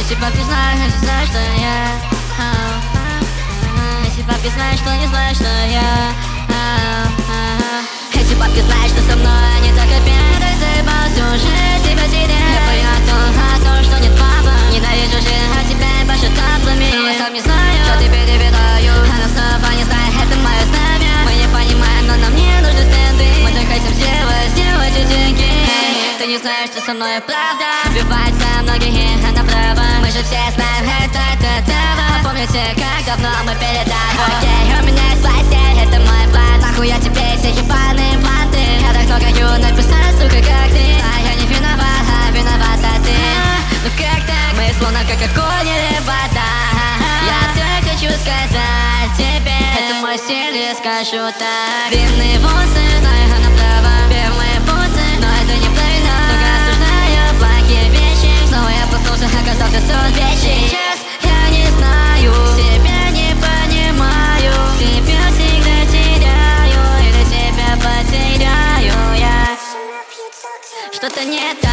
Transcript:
Если папе знаешь, что я Если папе знаешь, что не знаешь, что я Если папе знаешь, что со мной не так опять заебал всю жизнь тебя терять. Я пою о том, что нет папа. Ненавижу жизнь, а тебя ебашит таблами. Но я сам не знаю, что теперь передаю. Она снова не знает, это мое знамя. Мы не понимаем, но нам не нужны стенды. Мы так хотим сделать эти деньги. Ты не знаешь, что со мной правда. Убивается многие направо. Мы же все знаем, это. Помните, как давно мы пели так? Окей, у меня есть постель, это мой план. Нахуя тебе все ебаные планты? Я так много написать, сука, как ты. А я не виновата ты. Ну как так? Мы словно как огонь или вода. Я так хочу сказать тебе, это мой стиль, я скажу так. Длинные волосы, знаю, она права. Белые бусы, но это не правильно. Только осуждаю плохие вещи. Снова я проснулся, оказался сон вечный. Сейчас я не знаю, себя не понимаю. Тебя всегда теряю, или тебя потеряю я. Что-то не так.